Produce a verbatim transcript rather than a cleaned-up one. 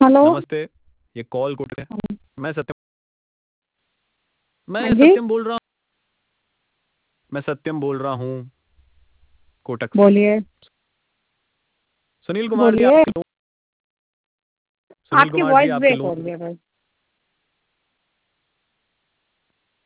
Hello. नमस्ते, ये call coat है। मैं सत्यम हाँ मैं जी, सत्यम बोल रहा हूँ मैं सत्यम बोल रहा हूँ कोटक से। बोलिए। सुनील कुमार जी बोलिए, आपके लोन सुनील आपकी कुमार जी वॉइस आपके ब्रेक लोन हो रही है बस।